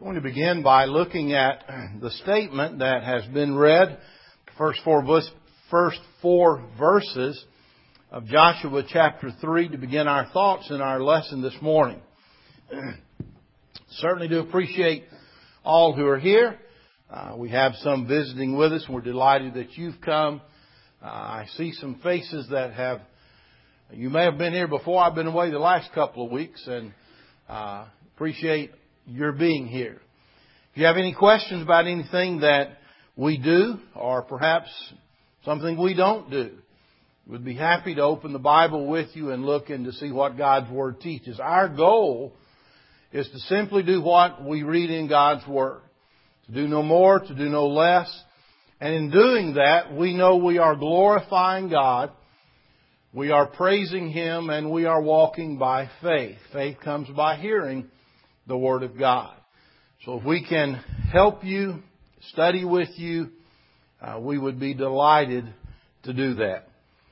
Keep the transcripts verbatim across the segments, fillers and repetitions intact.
I'm going to begin by looking at the statement that has been read, the first four, first four verses of Joshua chapter three, to begin our thoughts in our lesson this morning. Certainly do appreciate all who are here. Uh, we have some visiting with us. We're delighted that you've come. Uh, I see some faces that have, you may have been here before. I've been away the last couple of weeks, and uh, appreciate your being here. If you have any questions about anything that we do, or perhaps something we don't do, we'd be happy to open the Bible with you and look in to see what God's Word teaches. Our goal is to simply do what we read in God's Word. To do no more, to do no less. And in doing that, we know we are glorifying God, we are praising Him, and we are walking by faith. Faith comes by hearing the Word of God. So if we can help you, study with you, uh, we would be delighted to do that.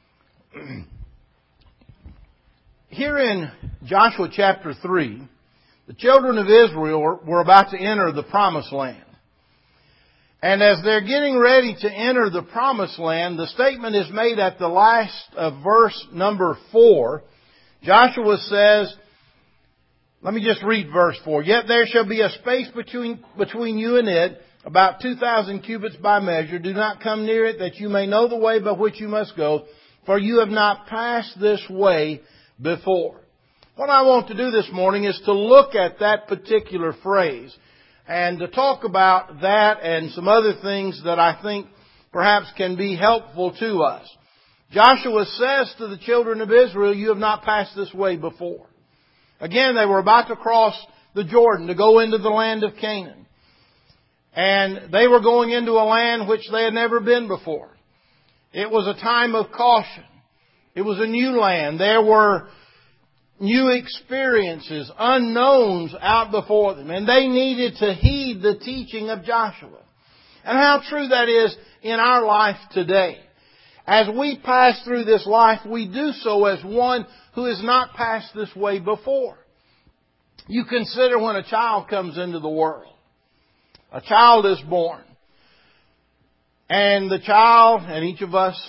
Here in Joshua chapter three, the children of Israel were about to enter the Promised Land. And as they're getting ready to enter the Promised Land, the statement is made at the last of verse number four. Joshua says, let me just read verse four. Yet there shall be a space between, between you and it, about two thousand cubits by measure. Do not come near it, that you may know the way by which you must go, for you have not passed this way before. What I want to do this morning is to look at that particular phrase and to talk about that and some other things that I think perhaps can be helpful to us. Joshua says to the children of Israel, you have not passed this way before. Again, they were about to cross the Jordan to go into the land of Canaan. And they were going into a land which they had never been before. It was a time of caution. It was a new land. There were new experiences, unknowns out before them. And they needed to heed the teaching of Joshua. And how true that is in our life today. As we pass through this life, we do so as one who has not passed this way before. You consider when a child comes into the world. A child is born. And the child, and each of us,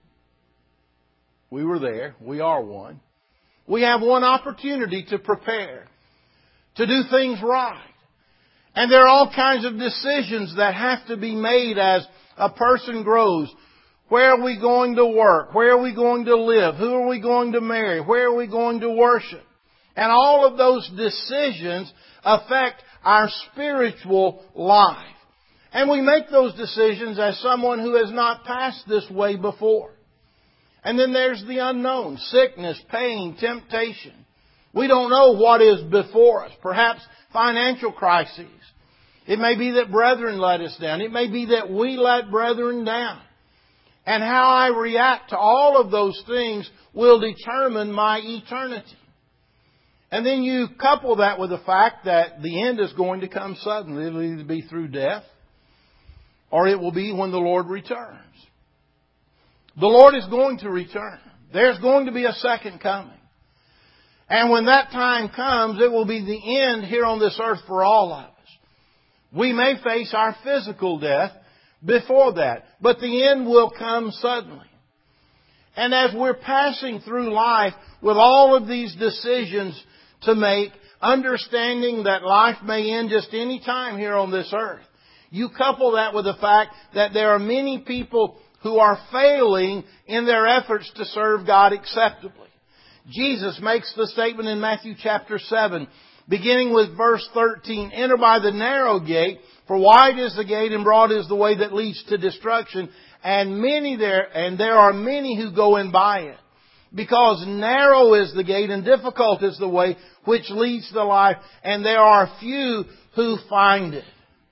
we were there. We are one. We have one opportunity to prepare, to do things right. And there are all kinds of decisions that have to be made as a person grows. Where are we going to work? Where are we going to live? Who are we going to marry? Where are we going to worship? And all of those decisions affect our spiritual life. And we make those decisions as someone who has not passed this way before. And then there's the unknown. Sickness, pain, temptation. We don't know what is before us. Perhaps financial crises. It may be that brethren let us down. It may be that we let brethren down. And how I react to all of those things will determine my eternity. And then you couple that with the fact that the end is going to come suddenly. It'll either be through death or it will be when the Lord returns. The Lord is going to return. There's going to be a second coming. And when that time comes, it will be the end here on this earth for all of us. We may face our physical death before that, but the end will come suddenly. And as we're passing through life with all of these decisions to make, understanding that life may end just any time here on this earth, you couple that with the fact that there are many people who are failing in their efforts to serve God acceptably. Jesus makes the statement in Matthew chapter seven, beginning with verse thirteen, enter by the narrow gate, for wide is the gate and broad is the way that leads to destruction, and many there, and there are many who go in by it. Because narrow is the gate and difficult is the way which leads to life, and there are few who find it.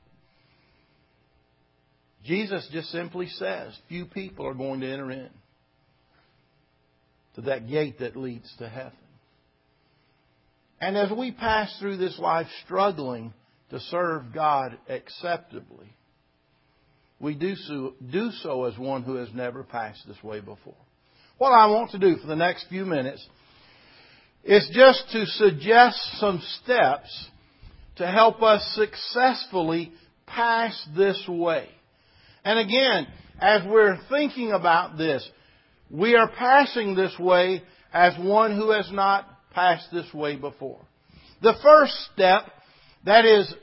Jesus just simply says, few people are going to enter in to that gate that leads to heaven. And as we pass through this life struggling to serve God acceptably, we do so, do so as one who has never passed this way before. What I want to do for the next few minutes is just to suggest some steps to help us successfully pass this way. And again, as we're thinking about this, we are passing this way as one who has not passed this way before. The first step that is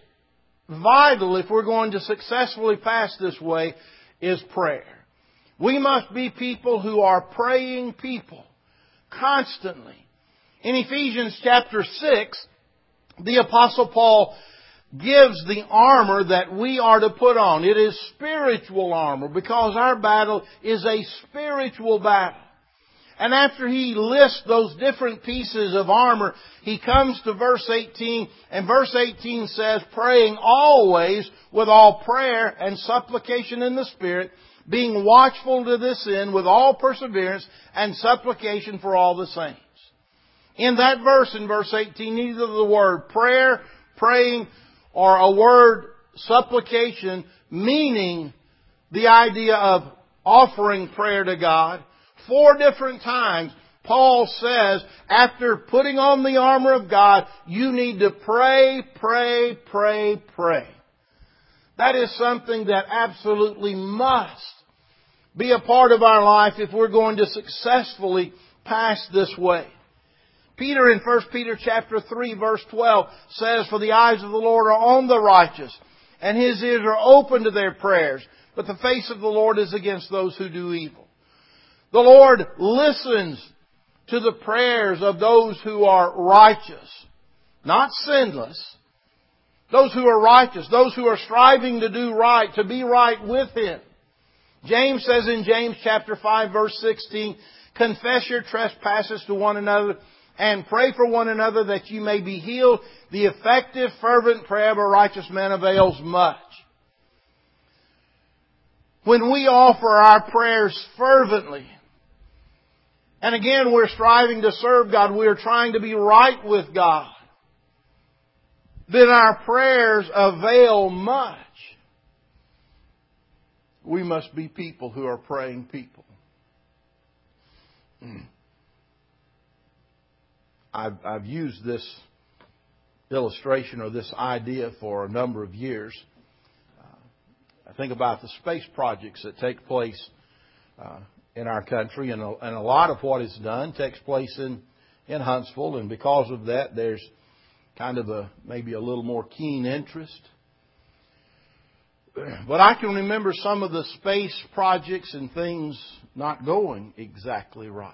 vital if we're going to successfully pass this way is prayer. We must be people who are praying people constantly. In Ephesians chapter six, the Apostle Paul gives the armor that we are to put on. It is spiritual armor because our battle is a spiritual battle. And after he lists those different pieces of armor, he comes to verse eighteen, and verse eighteen says, praying always with all prayer and supplication in the Spirit, being watchful to this end with all perseverance and supplication for all the saints. In that verse, in verse eighteen, neither the word prayer, praying, or a word supplication, meaning the idea of offering prayer to God. Four different times, Paul says, after putting on the armor of God, you need to pray, pray, pray, pray. That is something that absolutely must be a part of our life if we're going to successfully pass this way. Peter in First Peter chapter three verse twelve says, for the eyes of the Lord are on the righteous, and His ears are open to their prayers, but the face of the Lord is against those who do evil. The Lord listens to the prayers of those who are righteous, not sinless. Those who are righteous, those who are striving to do right, to be right with Him. James says in James chapter five verse sixteen, confess your trespasses to one another and pray for one another that you may be healed. The effective, fervent prayer of a righteous man avails much. When we offer our prayers fervently, and again we're striving to serve God, we're trying to be right with God, then our prayers avail much. We must be people who are praying people. I've, I've used this illustration or this idea for a number of years. Uh, I think about the space projects that take place uh, in our country, and a, and a lot of what is done takes place in, in Huntsville, and because of that, there's kind of a maybe a little more keen interest. But I can remember some of the space projects and things not going exactly right.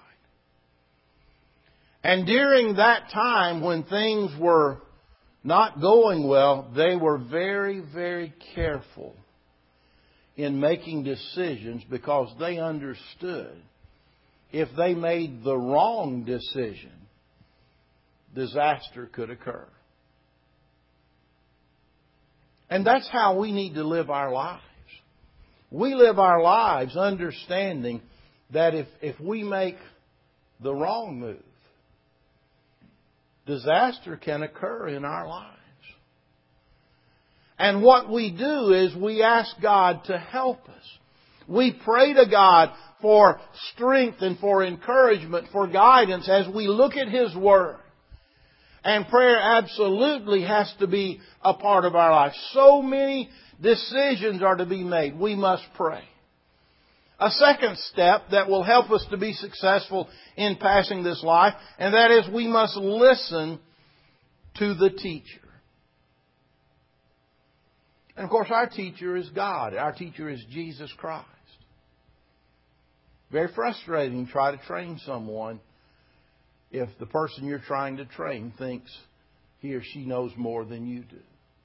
And during that time when things were not going well, they were very, very careful in making decisions because they understood if they made the wrong decision, disaster could occur. And that's how we need to live our lives. We live our lives understanding that if, if we make the wrong move, disaster can occur in our lives. And what we do is we ask God to help us. We pray to God for strength and for encouragement, for guidance as we look at His Word. And prayer absolutely has to be a part of our life. So many decisions are to be made. We must pray. A second step that will help us to be successful in passing this life, and that is we must listen to the teacher. And of course, our teacher is God. Our teacher is Jesus Christ. Very frustrating to try to train someone if the person you're trying to train thinks he or she knows more than you do.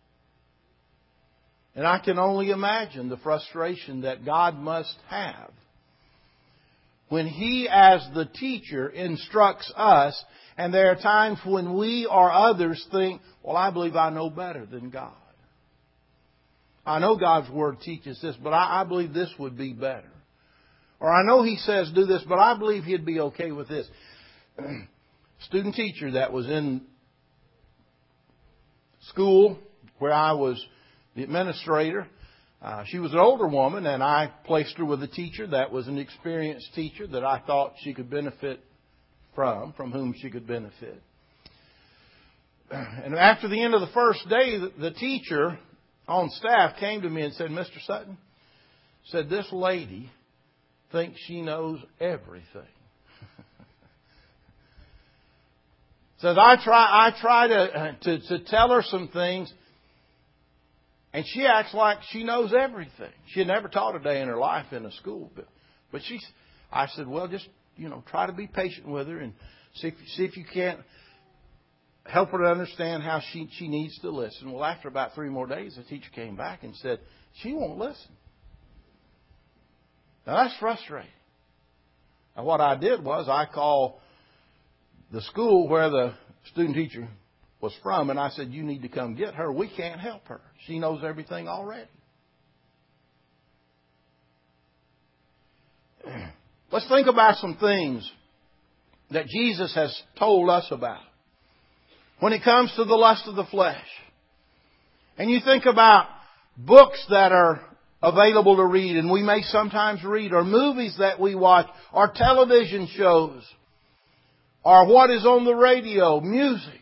And I can only imagine the frustration that God must have when He, as the teacher, instructs us, and there are times when we or others think, well, I believe I know better than God. I know God's Word teaches this, but I, I believe this would be better. Or I know He says do this, but I believe He'd be okay with this. Student teacher that was in school where I was the administrator. Uh, she was an older woman, and I placed her with a teacher that was an experienced teacher that I thought she could benefit from, from whom she could benefit. And after the end of the first day, the teacher on staff came to me and said, Mister Sutton, said, this lady thinks she knows everything. Says, I try, I try to, to, to tell her some things, and she acts like she knows everything. She had never taught a day in her life in a school. But, but she's, I said, well, just, you know, try to be patient with her and see if, see if you can't help her to understand how she, she needs to listen. Well, after about three more days, the teacher came back and said, she won't listen. Now, that's frustrating. Now, what I did was I called the school where the student teacher was from, and I said, you need to come get her. We can't help her. She knows everything already. Let's think about some things that Jesus has told us about when it comes to the lust of the flesh. And you think about books that are available to read, and we may sometimes read, or movies that we watch, or television shows, or what is on the radio, music.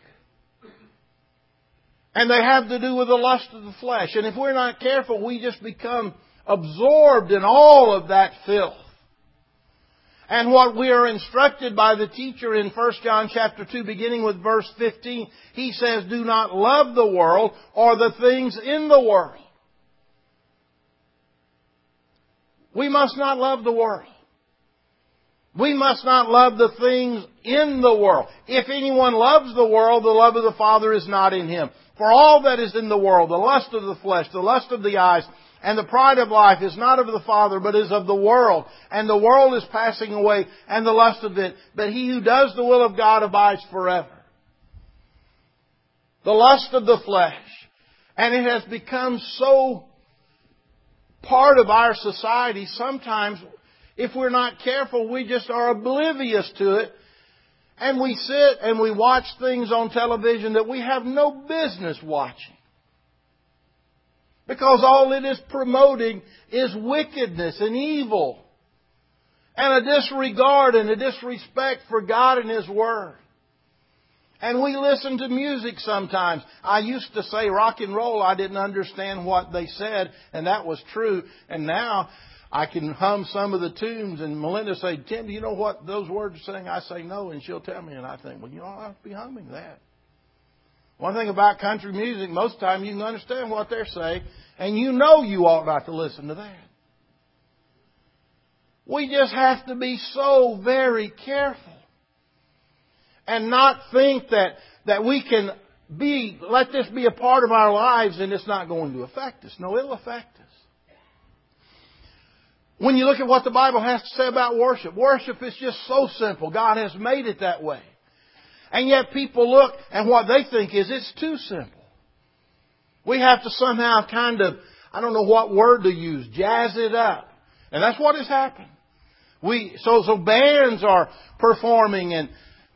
And they have to do with the lust of the flesh. And if we're not careful, we just become absorbed in all of that filth. And what we are instructed by the teacher in First John chapter two, beginning with verse fifteen, he says, do not love the world or the things in the world. We must not love the world. We must not love the things in the world. If anyone loves the world, the love of the Father is not in him. For all that is in the world, the lust of the flesh, the lust of the eyes, and the pride of life is not of the Father, but is of the world. And the world is passing away, and the lust of it. But he who does the will of God abides forever. The lust of the flesh. And it has become so part of our society, sometimes, if we're not careful, we just are oblivious to it. And we sit and we watch things on television that we have no business watching. Because all it is promoting is wickedness and evil. And a disregard and a disrespect for God and His Word. And we listen to music sometimes. I used to say rock and roll. I didn't understand what they said. And that was true. And now I can hum some of the tunes, and Melinda say, Tim, do you know what those words are saying? I say no, and she'll tell me, and I think, well, you know, I'll be humming that. One thing about country music, most of the time you can understand what they're saying, and you know you ought not to listen to that. We just have to be so very careful and not think that, that we can be, let this be a part of our lives and it's not going to affect us. No, it'll affect us. When you look at what the Bible has to say about worship, worship is just so simple. God has made it that way. And yet people look and what they think is it's too simple. We have to somehow kind of, I don't know what word to use, jazz it up. And that's what has happened. We, so, so bands are performing, and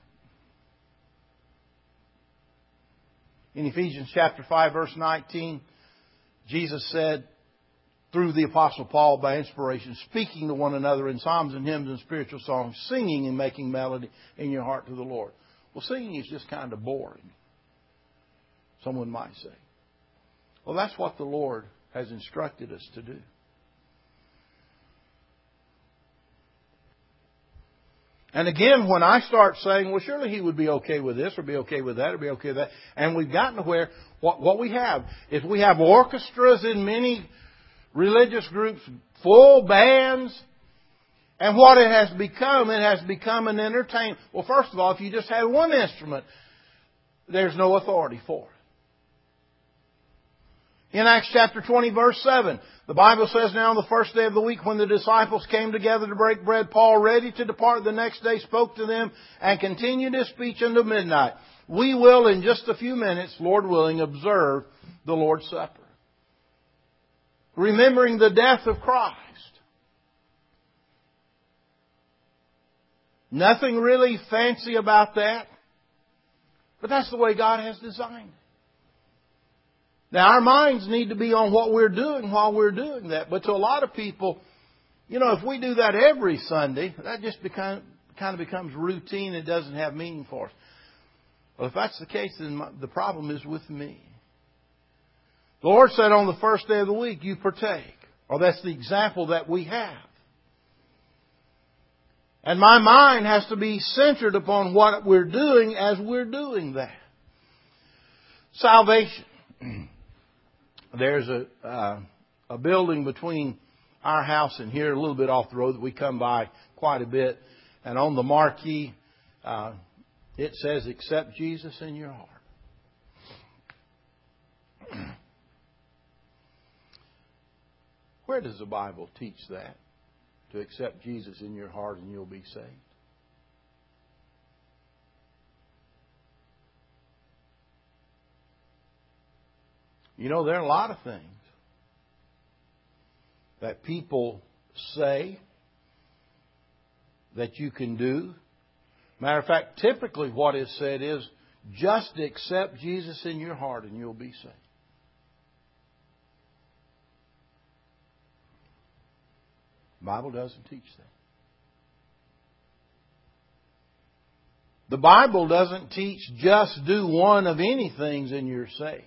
in Ephesians chapter five verse nineteen, Jesus said, through the Apostle Paul by inspiration, speaking to one another in psalms and hymns and spiritual songs, singing and making melody in your heart to the Lord. Well, singing is just kind of boring, someone might say. Well, that's what the Lord has instructed us to do. And again, when I start saying, well, surely He would be okay with this or be okay with that or be okay with that. And we've gotten to where what, what we have is we have orchestras in many religious groups, full bands. And what it has become, it has become an entertainment. Well, first of all, if you just had one instrument, there's no authority for it. In Acts chapter twenty, verse seven, the Bible says, now on the first day of the week when the disciples came together to break bread, Paul, ready to depart the next day, spoke to them and continued his speech until midnight. We will, in just a few minutes, Lord willing, observe the Lord's Supper, remembering the death of Christ. Nothing really fancy about that. But that's the way God has designed it. Now, our minds need to be on what we're doing while we're doing that. But to a lot of people, you know, if we do that every Sunday, that just become, kind of becomes routine. It doesn't have meaning for us. Well, if that's the case, then my, the problem is with me. The Lord said on the first day of the week, you partake. Or that's the example that we have. And my mind has to be centered upon what we're doing as we're doing that. Salvation. There's a, uh, a building between our house and here, a little bit off the road, that we come by quite a bit. And on the marquee, uh, it says, accept Jesus in your heart. Where does the Bible teach that? To accept Jesus in your heart and you'll be saved? You know, there are a lot of things that people say that you can do. Matter of fact, typically what is said is, just accept Jesus in your heart and you'll be saved. The Bible doesn't teach that. The Bible doesn't teach just do one of any things and you're saved.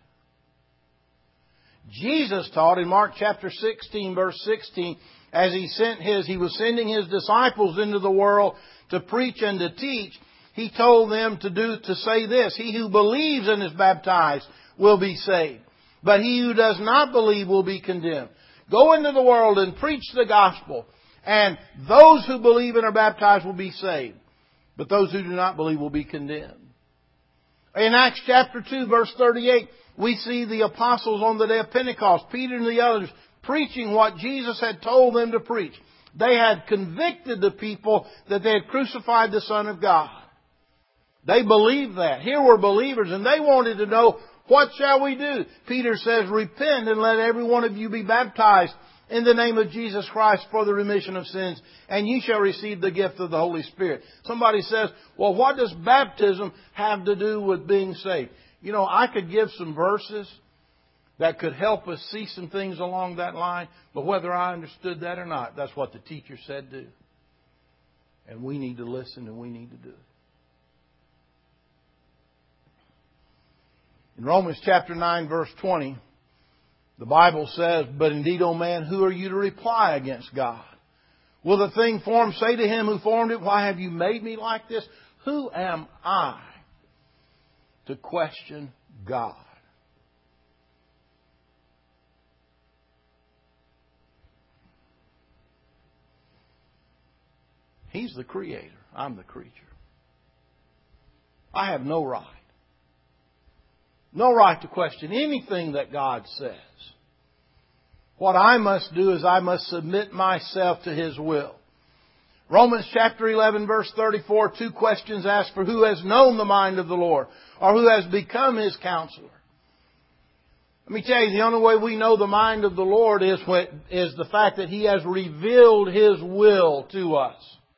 Jesus taught in Mark chapter sixteen, verse sixteen, as He sent His, He was sending His disciples into the world to preach and to teach. He told them to do, to say this, he who believes and is baptized will be saved, but he who does not believe will be condemned. Go into the world and preach the gospel, and those who believe and are baptized will be saved, but those who do not believe will be condemned. In Acts chapter two, verse thirty-eight, we see the apostles on the day of Pentecost, Peter and the others, preaching what Jesus had told them to preach. They had convicted the people that they had crucified the Son of God. They believed that. Here were believers, and they wanted to know, what shall we do? Peter says, repent and let every one of you be baptized in the name of Jesus Christ for the remission of sins, and ye shall receive the gift of the Holy Spirit. Somebody says, well, what does baptism have to do with being saved? You know, I could give some verses that could help us see some things along that line, but whether I understood that or not, that's what the teacher said do. And we need to listen and we need to do it. In Romans chapter nine, verse twenty, the Bible says, but indeed, O man, who are you to reply against God? Will the thing formed say to him who formed it, why have you made me like this? Who am I to question God? He's the Creator. I'm the creature. I have no right. No right to question anything that God says. What I must do is I must submit myself to His will. Romans chapter eleven, verse thirty-four, two questions asked for who has known the mind of the Lord, or who has become His counselor. Let me tell you, the only way we know the mind of the Lord is, when, is the fact that He has revealed His will to us.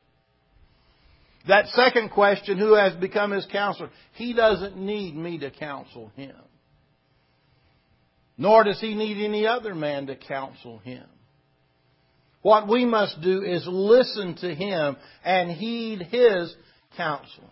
That second question, who has become His counselor? He doesn't need me to counsel Him. Nor does He need any other man to counsel Him. What we must do is listen to Him and heed His counsel.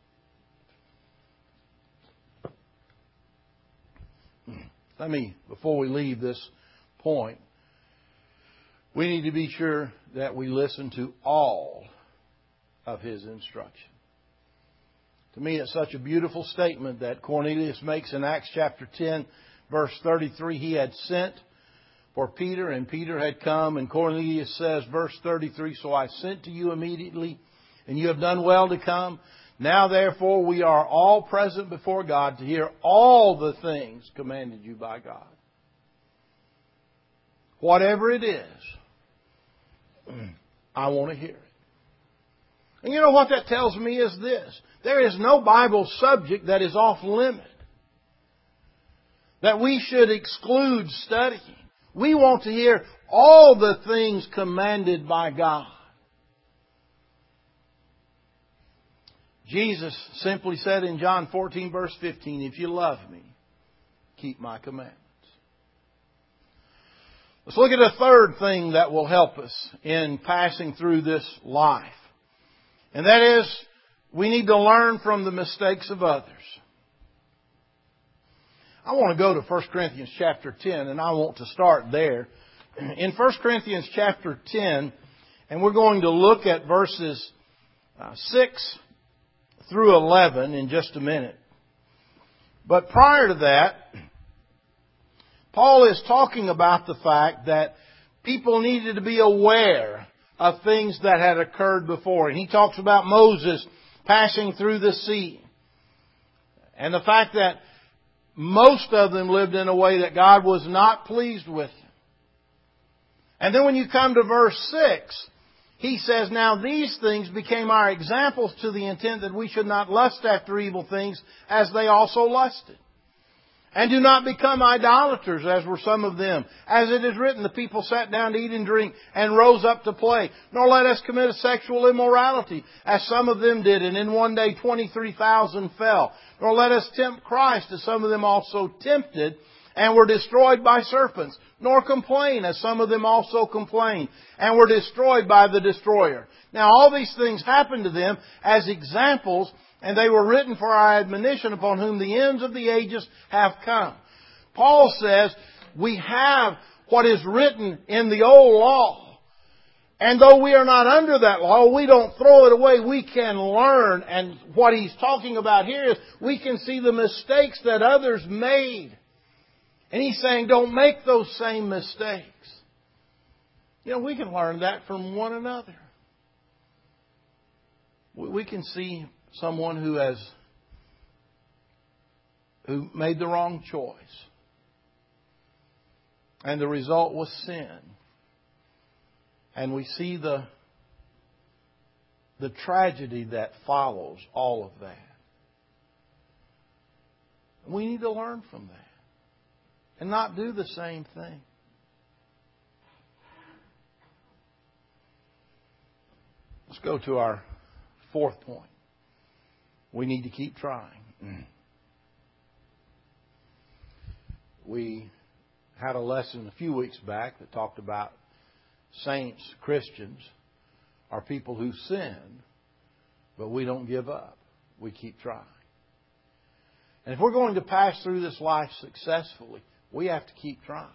Let me, before we leave this point, we need to be sure that we listen to all of His instruction. To me, it's such a beautiful statement that Cornelius makes in Acts chapter ten, verse thirty-three. He had sent for Peter, and Peter had come. And Cornelius says, verse thirty-three, so I sent to you immediately, and you have done well to come. Now, therefore, we are all present before God to hear all the things commanded you by God. Whatever it is, I want to hear it. And you know what that tells me is this. There is no Bible subject that is off limit, that we should exclude studying. We want to hear all the things commanded by God. Jesus simply said in John fourteen, verse fifteen, if you love me, keep my commandments. Let's look at a third thing that will help us in passing through this life. And that is, We need to learn from the mistakes of others. I want to go to First Corinthians chapter ten, and I want to start there. In First Corinthians chapter ten, and we're going to look at verses uh, six through eleven in just a minute. But prior to that, Paul is talking about the fact that people needed to be aware of things that had occurred before. And he talks about Moses passing through the sea. And the fact that most of them lived in a way that God was not pleased with them. And then when you come to verse six, he says, now these things became our examples to the intent that we should not lust after evil things as they also lusted. And do not become idolaters, as were some of them. As it is written, the people sat down to eat and drink and rose up to play. Nor let us commit a sexual immorality, as some of them did, and in one day twenty-three thousand fell. Nor let us tempt Christ, as some of them also tempted, and were destroyed by serpents. Nor complain, as some of them also complained, and were destroyed by the destroyer. Now all these things happened to them as examples, and they were written for our admonition, upon whom the ends of the ages have come. Paul says we have what is written in the old law. And though we are not under that law, we don't throw it away. We can learn. And what he's talking about here is we can see the mistakes that others made. And he's saying don't make those same mistakes. You know, we can learn that from one another. We can see someone who has who made the wrong choice. And the result was sin. And we see the the tragedy that follows all of that. We need to learn from that. And not do the same thing. Let's go to our fourth point. We need to keep trying. We had a lesson a few weeks back that talked about saints, Christians, are people who sin, but we don't give up. We keep trying. And if we're going to pass through this life successfully, we have to keep trying.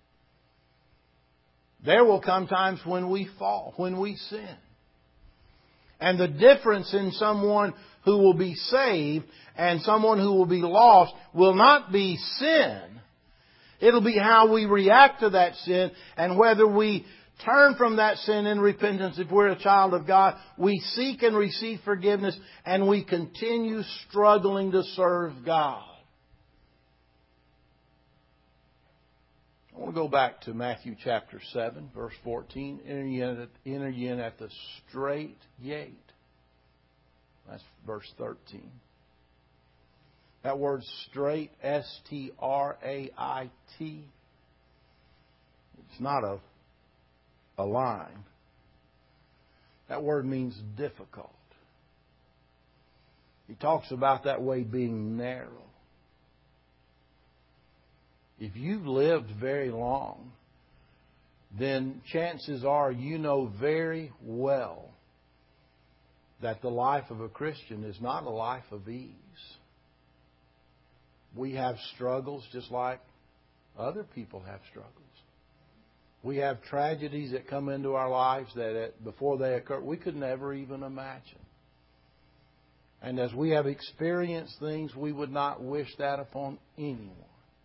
There will come times when we fall, when we sin. And the difference in someone who will be saved and someone who will be lost will not be sin. It'll be how we react to that sin and whether we turn from that sin in repentance. If we're a child of God, we seek and receive forgiveness and we continue struggling to serve God. I want to go back to Matthew chapter seven, verse fourteen. Enter ye in at, enter ye in at the strait gate. That's verse thirteen. That word straight, S T R A I T. It's not a, a line. That word means difficult. He talks about that way being narrow. If you've lived very long, then chances are you know very well that the life of a Christian is not a life of ease. We have struggles just like other people have struggles. We have tragedies that come into our lives that before they occur, we could never even imagine. And as we have experienced things, we would not wish that upon anyone.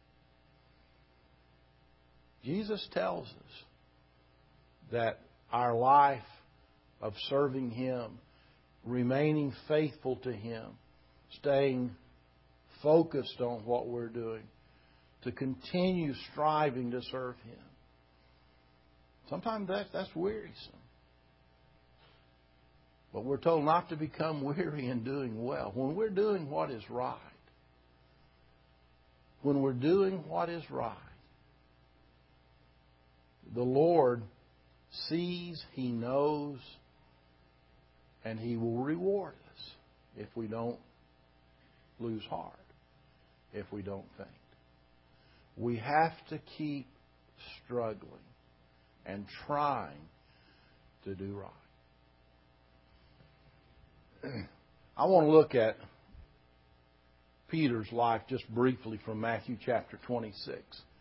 Jesus tells us that our life of serving Him, remaining faithful to Him, staying focused on what we're doing, to continue striving to serve Him. Sometimes that's, that's wearisome. But we're told not to become weary in doing well. When we're doing what is right, when we're doing what is right, the Lord sees, He knows, and He will reward us if we don't lose heart, if we don't faint. We have to keep struggling and trying to do right. I want to look at Peter's life just briefly from Matthew chapter twenty-six.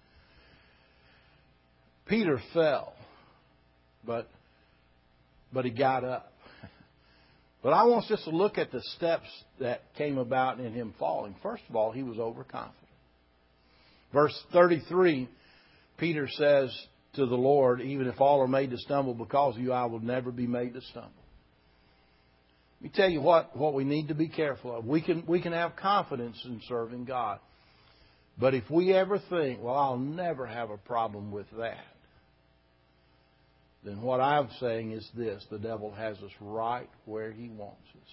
Peter fell, but but he got up. But I want us just to look at the steps that came about in him falling. First of all, he was overconfident. Verse thirty-three, Peter says to the Lord, even if all are made to stumble because of you, I will never be made to stumble. Let me tell you what, what we need to be careful of. We can, we can have confidence in serving God. But if we ever think, well, I'll never have a problem with that, then what I'm saying is this: the devil has us right where he wants us.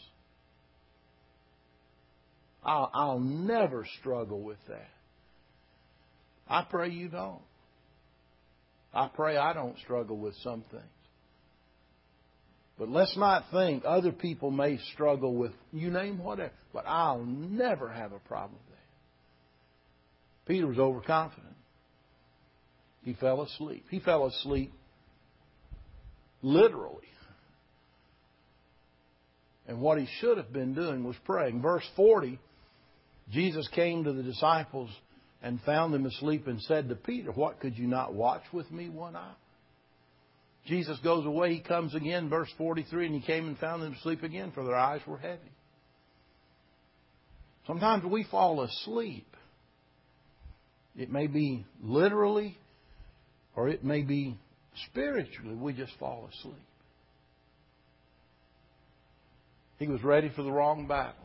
I'll, I'll never struggle with that. I pray you don't. I pray I don't struggle with some things. But let's not think other people may struggle with, you name whatever, but I'll never have a problem with that. Peter was overconfident. He fell asleep. He fell asleep literally. And what he should have been doing was praying. Verse forty, Jesus came to the disciples and found them asleep and said to Peter, what, could you not watch with me one hour? Jesus goes away, he comes again, verse forty-three, and he came and found them asleep again, for their eyes were heavy. Sometimes we fall asleep. It may be literally, or it may be spiritually, we just fall asleep. He was ready for the wrong battle.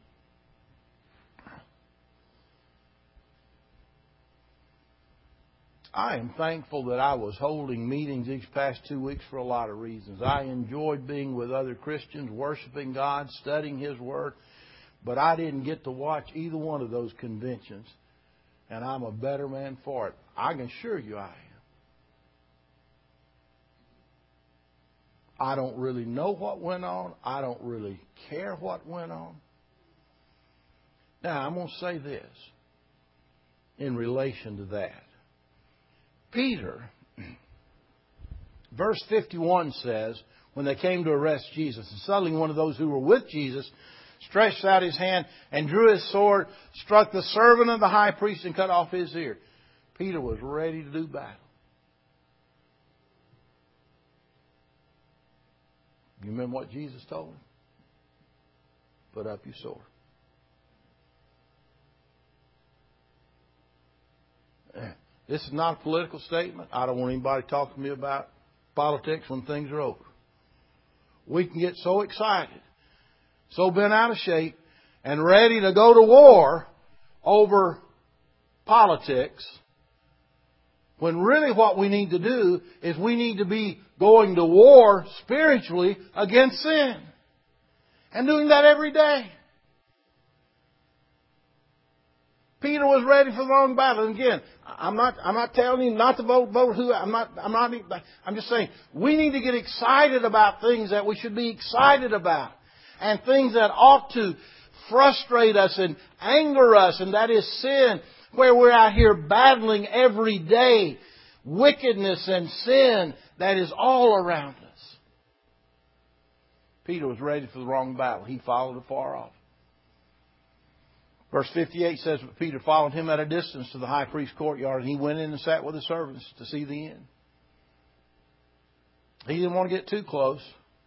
I am thankful that I was holding meetings these past two weeks for a lot of reasons. I enjoyed being with other Christians, worshiping God, studying His Word, but I didn't get to watch either one of those conventions, and I'm a better man for it. I can assure you I am. I don't really know what went on. I don't really care what went on. Now, I'm going to say this in relation to that. Peter, verse fifty-one says, when they came to arrest Jesus, and suddenly one of those who were with Jesus stretched out his hand and drew his sword, struck the servant of the high priest and cut off his ear. Peter was ready to do battle. You remember what Jesus told him? Put up your sword. This is not a political statement. I don't want anybody talking to me about politics when things are over. We can get so excited, so bent out of shape, and ready to go to war over politics, when really what we need to do is we need to be going to war spiritually against sin. And doing that every day. Peter was ready for the long battle. And again, I'm not, I'm not telling you not to vote, vote who, I'm not, I'm not, I'm just saying we need to get excited about things that we should be excited about. And things that ought to frustrate us and anger us, and that is sin, where we're out here battling every day wickedness and sin that is all around us. Peter was ready for the wrong battle. He followed afar off. Verse fifty-eight says, but Peter followed him at a distance to the high priest's courtyard, and he went in and sat with the servants to see the end. He didn't want to get too close.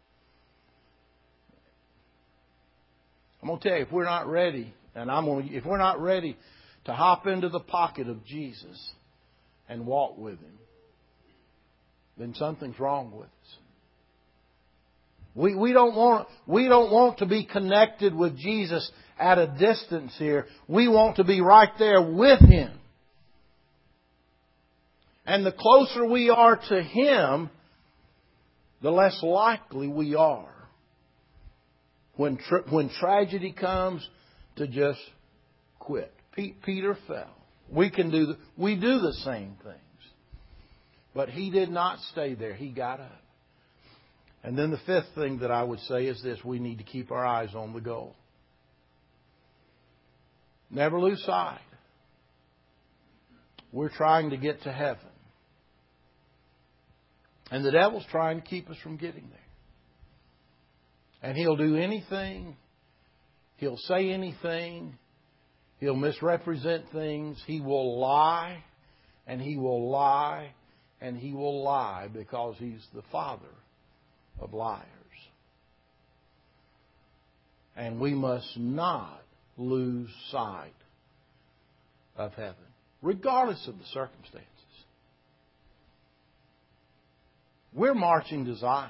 I'm going to tell you, if we're not ready, and I'm going to, if we're not ready to hop into the pocket of Jesus and walk with Him, then something's wrong with us. We, we don't want, we don't want to be connected with Jesus at a distance here. We want to be right there with Him. And the closer we are to Him, the less likely we are when tra- when tragedy comes to just quit. P- Peter fell. We can do the, we do the same things, but he did not stay there. He got up. And then the fifth thing that I would say is this: we need to keep our eyes on the goal. Never lose sight. We're trying to get to heaven, and the devil's trying to keep us from getting there. And he'll do anything He'll say anything. He'll misrepresent things. He will lie, and he will lie, and he will lie because he's the father of liars. And we must not lose sight of heaven, regardless of the circumstances. We're marching to Zion.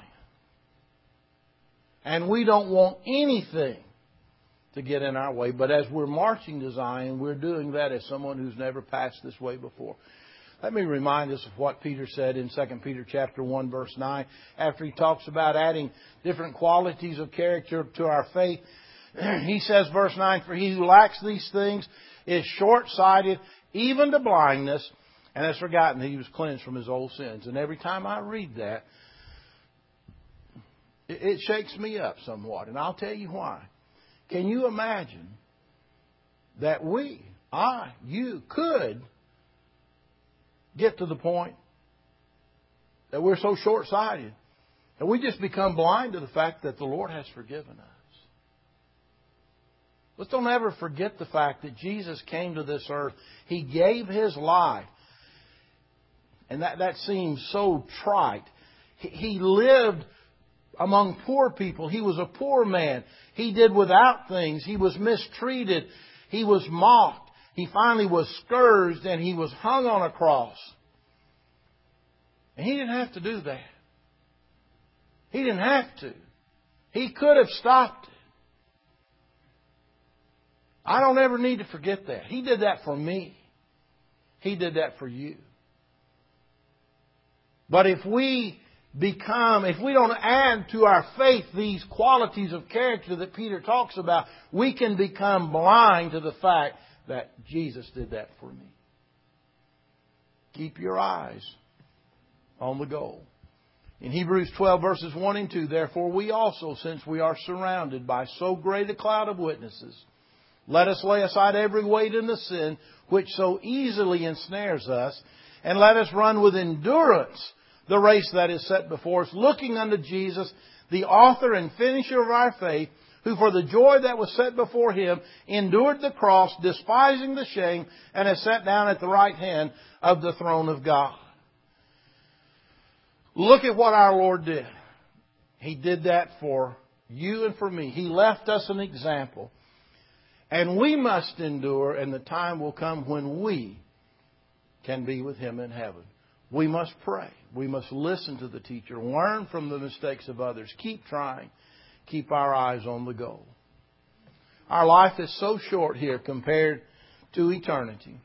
And we don't want anything to get in our way. But as we're marching to Zion, we're doing that as someone who's never passed this way before. Let me remind us of what Peter said in Second Peter chapter one, verse nine. After he talks about adding different qualities of character to our faith, he says, verse nine, "For he who lacks these things is short-sighted, even to blindness, and has forgotten that he was cleansed from his old sins." And every time I read that, it shakes me up somewhat. And I'll tell you why. Can you imagine that we, I, you, could get to the point that we're so short-sighted that we just become blind to the fact that the Lord has forgiven us? Let's don't ever forget the fact that Jesus came to this earth. He gave His life. And that, that seems so trite. He, he lived among poor people. He was a poor man. He did without things. He was mistreated. He was mocked. He finally was scourged and He was hung on a cross. And He didn't have to do that. He didn't have to. He could have stopped it. I don't ever need to forget that. He did that for me. He did that for you. But if we become, if we don't add to our faith these qualities of character that Peter talks about, we can become blind to the fact that Jesus did that for me. Keep your eyes on the goal. In Hebrews twelve, verses one and two, "Therefore we also, since we are surrounded by so great a cloud of witnesses, let us lay aside every weight and the sin which so easily ensnares us, and let us run with endurance the race that is set before us, looking unto Jesus, the author and finisher of our faith, who for the joy that was set before Him endured the cross, despising the shame, and is set down at the right hand of the throne of God." Look at what our Lord did. He did that for you and for me. He left us an example. And we must endure, and the time will come when we can be with Him in heaven. We must pray. We must listen to the teacher. Learn from the mistakes of others. Keep trying. Keep our eyes on the goal. Our life is so short here compared to eternity.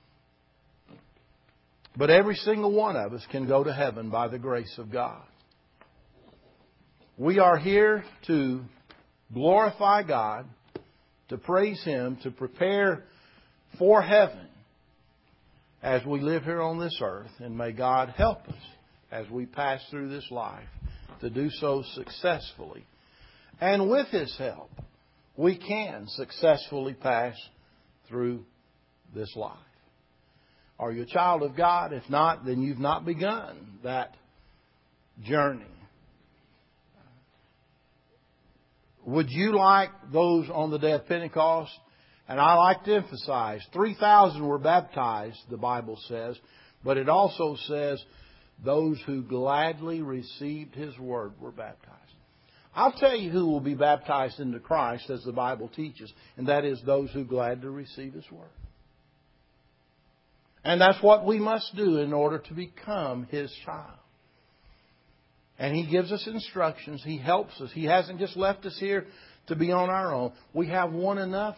But every single one of us can go to heaven by the grace of God. We are here to glorify God, to praise Him, to prepare for heaven as we live here on this earth. And may God help us as we pass through this life to do so successfully. And with His help, we can successfully pass through this life. Are you a child of God? If not, then you've not begun that journey. Would you like those on the day of Pentecost? And I like to emphasize, three thousand were baptized, the Bible says. But it also says those who gladly received His word were baptized. I'll tell you who will be baptized into Christ, as the Bible teaches. And that is those who gladly receive His word. And that's what we must do in order to become His child. And He gives us instructions. He helps us. He hasn't just left us here to be on our own. We have one another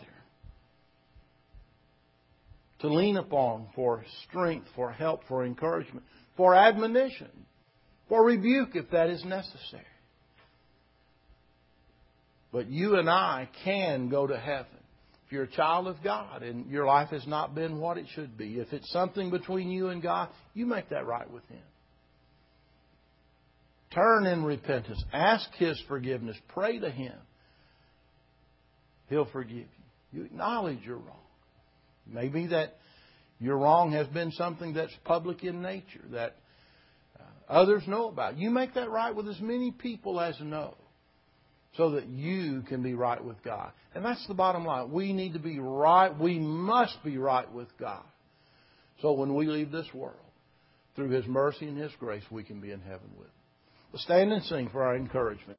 to lean upon for strength, for help, for encouragement, for admonition, for rebuke if that is necessary. But you and I can go to heaven. If you're a child of God and your life has not been what it should be, if it's something between you and God, you make that right with Him. Turn in repentance. Ask His forgiveness. Pray to Him. He'll forgive you. You acknowledge you're wrong. Maybe that your wrong has been something that's public in nature, that uh, others know about. You make that right with as many people as know. so that you can be right with God. And that's the bottom line. We need to be right. We must be right with God. So when we leave this world, through His mercy and His grace, we can be in heaven with Him. Let's stand and sing for our encouragement.